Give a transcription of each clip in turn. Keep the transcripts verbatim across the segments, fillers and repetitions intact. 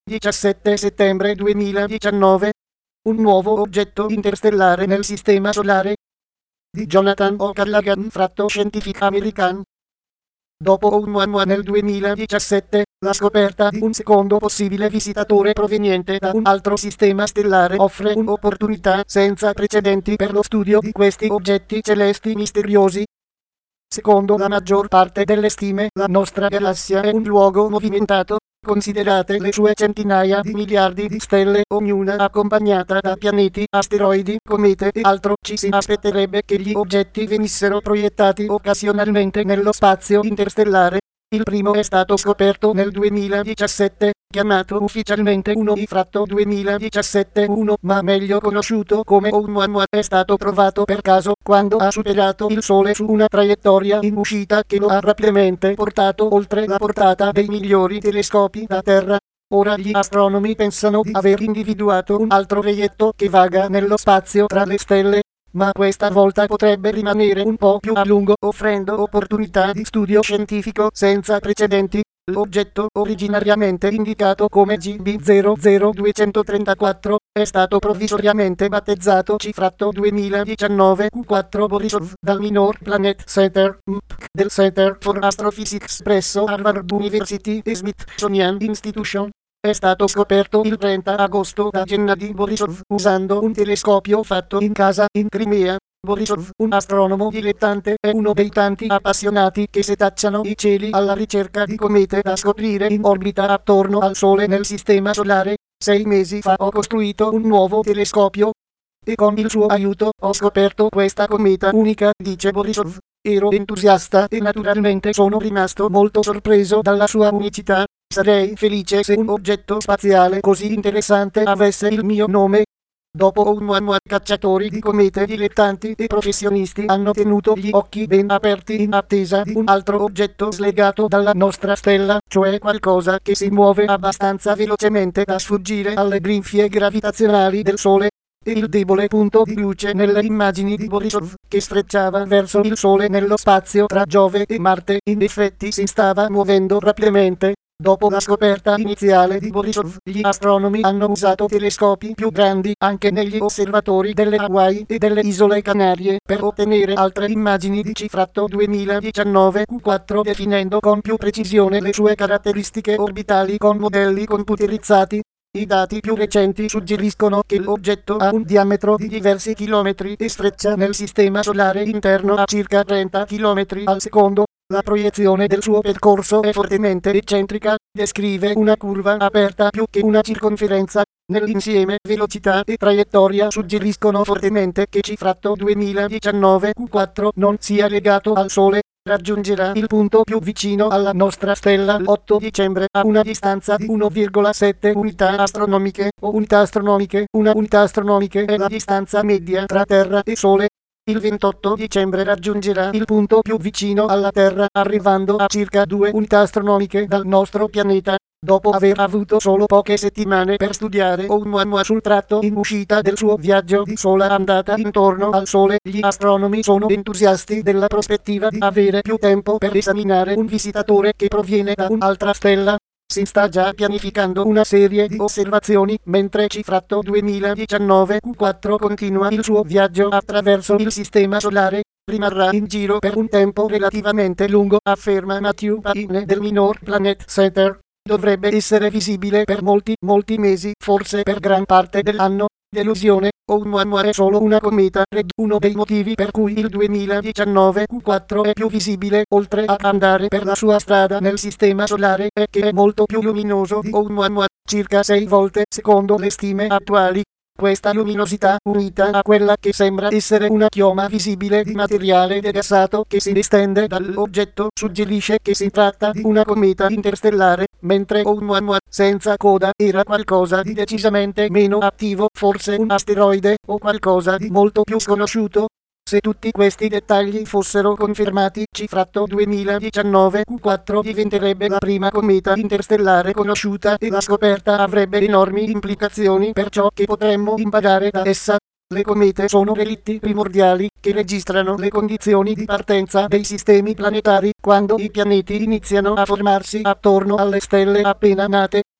diciassette settembre duemiladiciannove. Un nuovo oggetto interstellare nel sistema solare di Jonathan O'Callaghan, fratto Scientific American. Dopo Oumuamua nel duemiladiciassette, la scoperta di un secondo possibile visitatore proveniente da un altro sistema stellare offre un'opportunità senza precedenti per lo studio di questi oggetti celesti misteriosi. Secondo la maggior parte delle stime, la nostra galassia è un luogo movimentato, considerate le sue centinaia di miliardi di stelle, ognuna accompagnata da pianeti, asteroidi, comete e altro. Ci si aspetterebbe che gli oggetti venissero proiettati occasionalmente nello spazio interstellare. Il primo è stato scoperto nel duemiladiciassette, chiamato ufficialmente uno I fratto duemiladiciassette uno, ma meglio conosciuto come Oumuamua, è stato trovato per caso quando ha superato il Sole su una traiettoria in uscita che lo ha rapidamente portato oltre la portata dei migliori telescopi da Terra. Ora gli astronomi pensano di aver individuato un altro reietto che vaga nello spazio tra le stelle, ma questa volta potrebbe rimanere un po' più a lungo, offrendo opportunità di studio scientifico senza precedenti. L'oggetto, originariamente indicato come G B zero zero due tre quattro, è stato provvisoriamente battezzato C fratto duemiladiciannove Q quattro Borisov dal Minor Planet Center M P del Center for Astrophysics presso Harvard University e Smithsonian Institution. È stato scoperto il trenta agosto da Gennady Borisov usando un telescopio fatto in casa in Crimea. Borisov, un astronomo dilettante, è uno dei tanti appassionati che setacciano i cieli alla ricerca di comete da scoprire in orbita attorno al Sole nel sistema solare. Sei mesi fa ho costruito un nuovo telescopio e con il suo aiuto ho scoperto questa cometa unica, dice Borisov. Ero entusiasta e naturalmente sono rimasto molto sorpreso dalla sua unicità. Sarei felice se un oggetto spaziale così interessante avesse il mio nome. Dopo Oumuamua, cacciatori di comete dilettanti e professionisti hanno tenuto gli occhi ben aperti in attesa di un altro oggetto slegato dalla nostra stella, cioè qualcosa che si muove abbastanza velocemente da sfuggire alle grinfie gravitazionali del Sole. E il debole punto di luce nelle immagini di Borisov, che sfrecciava verso il Sole nello spazio tra Giove e Marte, in effetti si stava muovendo rapidamente. Dopo la scoperta iniziale di Borisov, gli astronomi hanno usato telescopi più grandi anche negli osservatori delle Hawaii e delle Isole Canarie per ottenere altre immagini di C fratto duemiladiciannove Q quattro, definendo con più precisione le sue caratteristiche orbitali con modelli computerizzati. I dati più recenti suggeriscono che l'oggetto ha un diametro di diversi chilometri e sfreccia nel sistema solare interno a circa trenta chilometri al secondo. La proiezione del suo percorso è fortemente eccentrica, descrive una curva aperta più che una circonferenza. Nell'insieme velocità e traiettoria suggeriscono fortemente che C fratto duemiladiciannove Q quattro non sia legato al Sole. Raggiungerà il punto più vicino alla nostra stella l'otto dicembre a una distanza di uno virgola sette unità astronomiche o unità astronomiche. Una unità astronomiche è la distanza media tra Terra e Sole. Il ventotto dicembre raggiungerà il punto più vicino alla Terra, arrivando a circa due unità astronomiche dal nostro pianeta. Dopo aver avuto solo poche settimane per studiare Oumuamua sul tratto in uscita del suo viaggio di sola andata intorno al Sole, gli astronomi sono entusiasti della prospettiva di avere più tempo per esaminare un visitatore che proviene da un'altra stella. Si sta già pianificando una serie di osservazioni, mentre C fratto duemiladiciannove Q quattro continua il suo viaggio attraverso il sistema solare. Rimarrà in giro per un tempo relativamente lungo, afferma Matthew Payne del Minor Planet Center. Dovrebbe essere visibile per molti, molti mesi, forse per gran parte dell'anno. Delusione, Oumuamua è solo una cometa Red. Uno dei motivi per cui il duemiladiciannove Q quattro è più visibile, oltre ad andare per la sua strada nel sistema solare, è che è molto più luminoso di Oumuamua, circa sei volte secondo le stime attuali. Questa luminosità, unita a quella che sembra essere una chioma visibile di materiale degassato che si distende dall'oggetto, suggerisce che si tratta di una cometa interstellare, mentre Oumuamua, senza coda, era qualcosa di decisamente meno attivo, forse un asteroide o qualcosa di molto più sconosciuto. Se tutti questi dettagli fossero confermati, C fratto duemiladiciannove Q quattro diventerebbe la prima cometa interstellare conosciuta e la scoperta avrebbe enormi implicazioni per ciò che potremmo imparare da essa. Le comete sono relitti primordiali che registrano le condizioni di partenza dei sistemi planetari quando i pianeti iniziano a formarsi attorno alle stelle appena nate.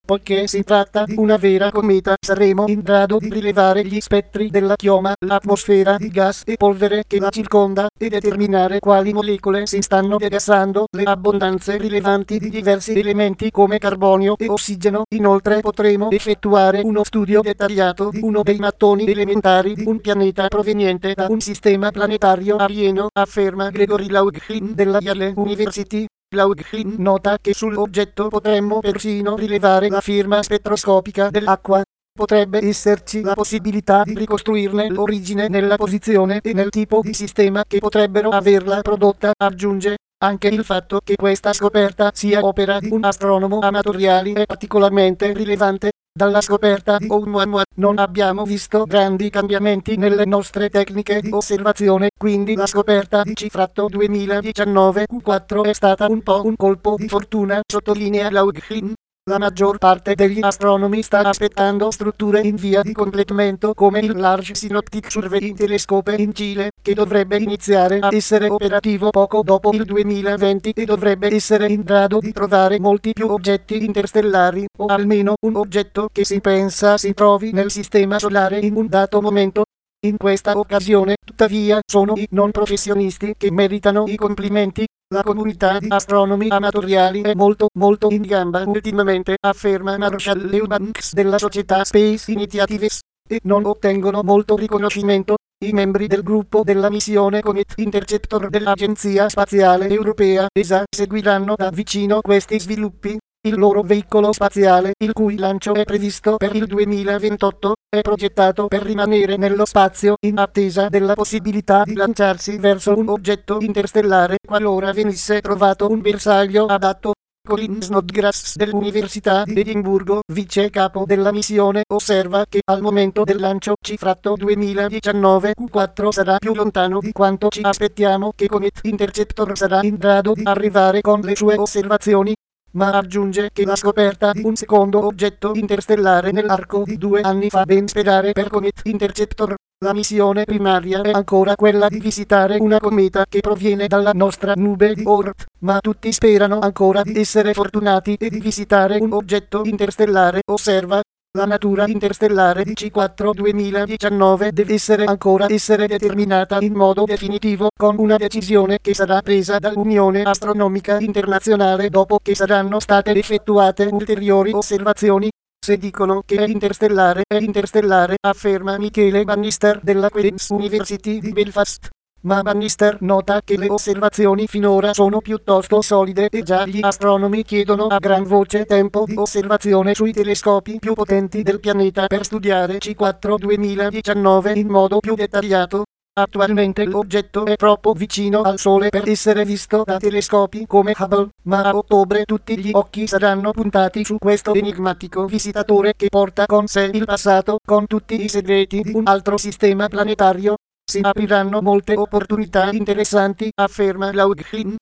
Poiché si tratta di una vera cometa, saremo in grado di rilevare gli spettri della chioma, l'atmosfera di gas e polvere che la circonda, e determinare quali molecole si stanno degassando, le abbondanze rilevanti di diversi elementi come carbonio e ossigeno. Inoltre potremo effettuare uno studio dettagliato di uno dei mattoni elementari di un pianeta proveniente da un sistema planetario alieno, afferma Gregory Laughlin della Yale University. Laughlin nota che sull'oggetto potremmo persino rilevare la firma spettroscopica dell'acqua. Potrebbe esserci la possibilità di ricostruirne l'origine nella posizione e nel tipo di sistema che potrebbero averla prodotta, aggiunge. Anche il fatto che questa scoperta sia opera di un astronomo amatoriale è particolarmente rilevante. Dalla scoperta di Oumuamua non abbiamo visto grandi cambiamenti nelle nostre tecniche di osservazione, quindi la scoperta di Cifratto duemiladiciannove Q quattro è stata un po' un colpo di fortuna, sottolinea Laughlin. La maggior parte degli astronomi sta aspettando strutture in via di completamento come il Large Synoptic Surveying Telescope in Cile, che dovrebbe iniziare a essere operativo poco dopo il duemilaventi e dovrebbe essere in grado di trovare molti più oggetti interstellari, o almeno un oggetto che si pensa si trovi nel sistema solare in un dato momento. In questa occasione, tuttavia, sono i non professionisti che meritano i complimenti. La comunità di astronomi amatoriali è molto molto in gamba ultimamente, afferma Marshall Eubanks della società Space Initiatives, e non ottengono molto riconoscimento. I membri del gruppo della missione Comet Interceptor dell'Agenzia Spaziale Europea E S A seguiranno da vicino questi sviluppi. Il loro veicolo spaziale, il cui lancio è previsto per il duemilaventotto, è progettato per rimanere nello spazio in attesa della possibilità di lanciarsi verso un oggetto interstellare qualora venisse trovato un bersaglio adatto. Colin Snodgrass dell'Università di Edimburgo, vice capo della missione, osserva che al momento del lancio Cifratto duemiladiciannove Q quattro sarà più lontano di quanto ci aspettiamo che Comet Interceptor sarà in grado di arrivare con le sue osservazioni. Ma aggiunge che la scoperta di un secondo oggetto interstellare nell'arco di due anni fa ben sperare per Comet Interceptor. La missione primaria è ancora quella di visitare una cometa che proviene dalla nostra nube di Oort, ma tutti sperano ancora di essere fortunati e di visitare un oggetto interstellare, osserva. La natura interstellare di C quattro duemiladiciannove deve essere ancora essere determinata in modo definitivo, con una decisione che sarà presa dall'Unione Astronomica Internazionale dopo che saranno state effettuate ulteriori osservazioni. Se dicono che è interstellare, è interstellare, afferma Michele Bannister della Queen's University di Belfast. Ma Bannister nota che le osservazioni finora sono piuttosto solide e già gli astronomi chiedono a gran voce tempo di osservazione sui telescopi più potenti del pianeta per studiare C quattro duemiladiciannove in modo più dettagliato. Attualmente l'oggetto è troppo vicino al Sole per essere visto da telescopi come Hubble, ma a ottobre tutti gli occhi saranno puntati su questo enigmatico visitatore che porta con sé il passato, con tutti i segreti di un altro sistema planetario. Si apriranno molte opportunità interessanti, afferma Laughlin.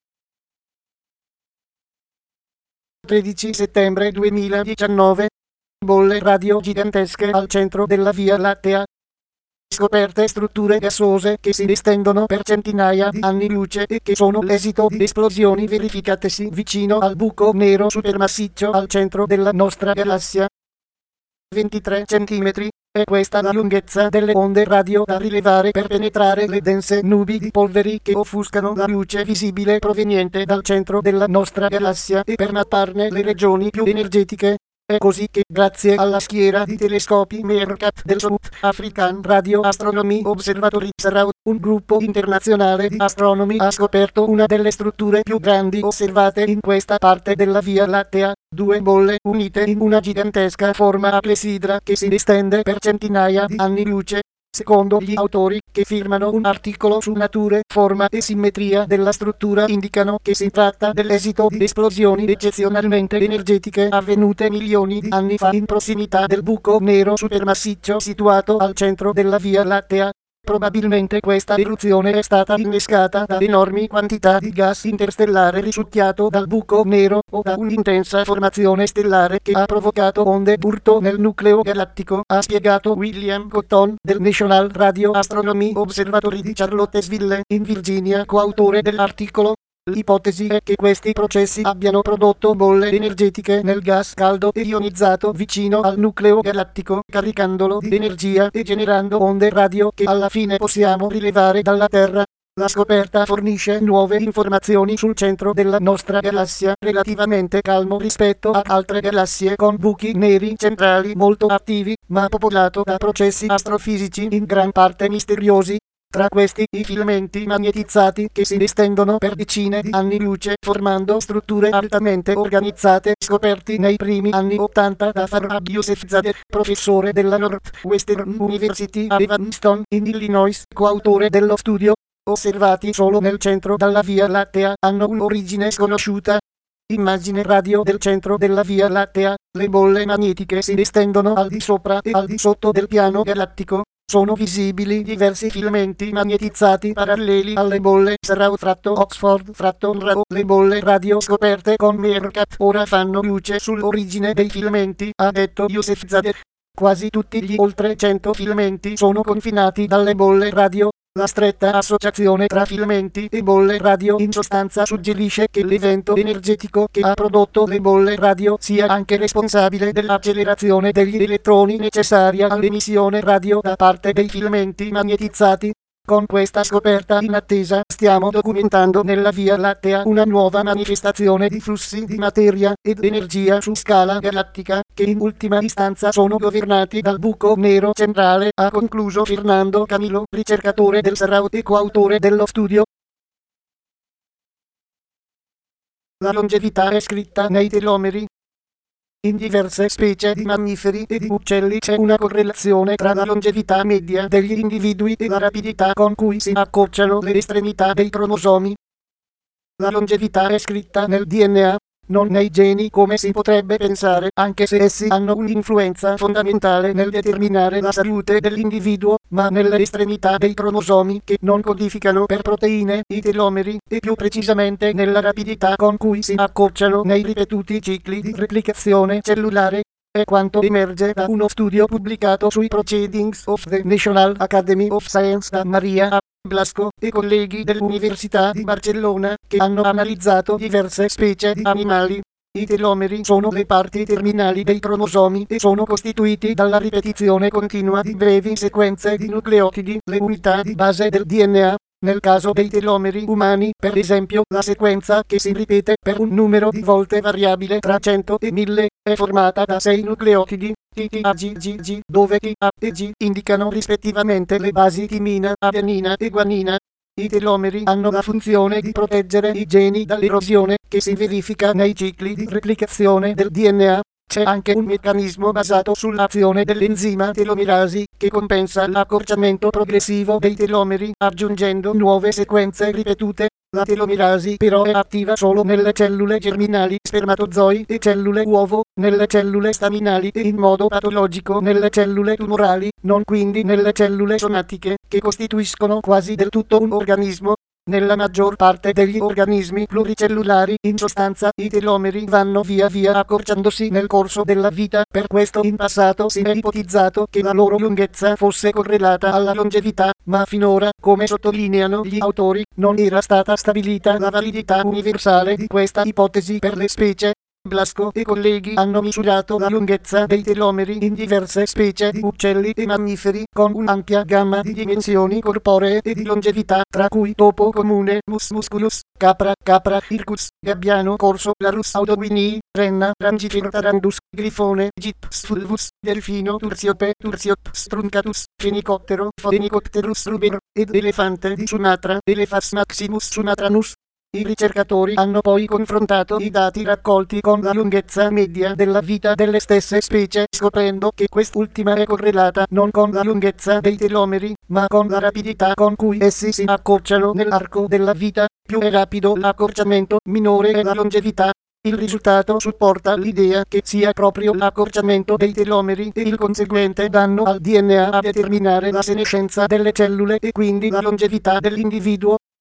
tredici settembre duemiladiciannove. Bolle radio gigantesche al centro della Via Lattea. Scoperte strutture gassose che si estendono per centinaia di anni luce e che sono l'esito di esplosioni verificatesi vicino al buco nero supermassiccio al centro della nostra galassia. ventitré centimetri. È questa la lunghezza delle onde radio da rilevare per penetrare le dense nubi di polveri che offuscano la luce visibile proveniente dal centro della nostra galassia e per mapparne le regioni più energetiche. È così che, grazie alla schiera di telescopi Meerkat del South African Radio Astronomy Observatory Saraut, un gruppo internazionale di astronomi ha scoperto una delle strutture più grandi osservate in questa parte della Via Lattea, due bolle unite in una gigantesca forma a clessidra che si estende per centinaia di anni luce. Secondo gli autori, che firmano un articolo su nature, forma e simmetria della struttura, indicano che si tratta dell'esito di esplosioni eccezionalmente energetiche avvenute milioni di anni fa in prossimità del buco nero supermassiccio situato al centro della Via Lattea. Probabilmente questa eruzione è stata innescata da enormi quantità di gas interstellare risucchiato dal buco nero o da un'intensa formazione stellare che ha provocato onde d'urto nel nucleo galattico, ha spiegato William Cotton del National Radio Astronomy Observatory di Charlottesville, in Virginia, coautore dell'articolo. L'ipotesi è che questi processi abbiano prodotto bolle energetiche nel gas caldo e ionizzato vicino al nucleo galattico, caricandolo di energia e generando onde radio che alla fine possiamo rilevare dalla Terra. La scoperta fornisce nuove informazioni sul centro della nostra galassia, relativamente calmo rispetto ad altre galassie con buchi neri centrali molto attivi, ma popolato da processi astrofisici in gran parte misteriosi. Tra questi i filamenti magnetizzati che si estendono per decine di anni luce formando strutture altamente organizzate scoperti nei primi anni ottanta da Farhad Yousefzadeh, professore della Northwestern University a Evanston in Illinois, coautore dello studio. Osservati solo nel centro della Via Lattea, hanno un'origine sconosciuta. Immagine radio del centro della Via Lattea. Le bolle magnetiche si estendono al di sopra e al di sotto del piano galattico. Sono visibili diversi filamenti magnetizzati paralleli alle bolle Sarau-Oxford-Rao. Le bolle radio scoperte con Meerkat ora fanno luce sull'origine dei filamenti, ha detto Yousefzadeh. Quasi tutti gli oltre cento filamenti sono confinati dalle bolle radio. La stretta associazione tra filamenti e bolle radio in sostanza suggerisce che l'evento energetico che ha prodotto le bolle radio sia anche responsabile dell'accelerazione degli elettroni necessaria all'emissione radio da parte dei filamenti magnetizzati. Con questa scoperta inattesa stiamo documentando nella Via Lattea una nuova manifestazione di flussi di materia ed energia su scala galattica, che in ultima istanza sono governati dal buco nero centrale, ha concluso Fernando Camilo, ricercatore del Sarau e coautore dello studio. La longevità è scritta nei telomeri. In diverse specie di mammiferi e di uccelli c'è una correlazione tra la longevità media degli individui e la rapidità con cui si accorciano le estremità dei cromosomi. La longevità è scritta nel D N A, non nei geni come si potrebbe pensare, anche se essi hanno un'influenza fondamentale nel determinare la salute dell'individuo, ma nelle estremità dei cromosomi che non codificano per proteine i telomeri, e più precisamente nella rapidità con cui si accorciano nei ripetuti cicli di replicazione cellulare. È quanto emerge da uno studio pubblicato sui Proceedings of the National Academy of Science da Maria A. Blasco e colleghi dell'Università di Barcellona, che hanno analizzato diverse specie di animali. I telomeri sono le parti terminali dei cromosomi e sono costituiti dalla ripetizione continua di brevi sequenze di nucleotidi, le unità di base del D N A. Nel caso dei telomeri umani, per esempio, la sequenza che si ripete per un numero di volte variabile tra cento e mille, è formata da sei nucleotidi, T T A G G G, dove T A e G indicano rispettivamente le basi timina, adenina e guanina. I telomeri hanno la funzione di proteggere i geni dall'erosione, che si verifica nei cicli di replicazione del D N A. C'è anche un meccanismo basato sull'azione dell'enzima telomerasi, che compensa l'accorciamento progressivo dei telomeri, aggiungendo nuove sequenze ripetute. La telomerasi però è attiva solo nelle cellule germinali, spermatozoi e cellule uovo, nelle cellule staminali e in modo patologico nelle cellule tumorali, non quindi nelle cellule somatiche, che costituiscono quasi del tutto un organismo. Nella maggior parte degli organismi pluricellulari, in sostanza, i telomeri vanno via via accorciandosi nel corso della vita, per questo in passato si è ipotizzato che la loro lunghezza fosse correlata alla longevità, ma finora, come sottolineano gli autori, non era stata stabilita la validità universale di questa ipotesi per le specie. Blasco e colleghi hanno misurato la lunghezza dei telomeri in diverse specie di uccelli e mammiferi, con un'ampia gamma di dimensioni corporee e di longevità, tra cui topo comune, Mus musculus, capra, capra, hircus, gabbiano corso, Larus audoguinii, renna, Rangifer tarandus, grifone, Gyps fulvus, delfino tursiope, tursiops truncatus, fenicottero, Phoenicopterus ruber, ed elefante di Sumatra, Elephas maximus sumatranus. I ricercatori hanno poi confrontato i dati raccolti con la lunghezza media della vita delle stesse specie, scoprendo che quest'ultima è correlata non con la lunghezza dei telomeri, ma con la rapidità con cui essi si accorciano nell'arco della vita. Più è rapido l'accorciamento, minore è la longevità. Il risultato supporta l'idea che sia proprio l'accorciamento dei telomeri e il conseguente danno al D N A a determinare la senescenza delle cellule e quindi la longevità dell'individuo.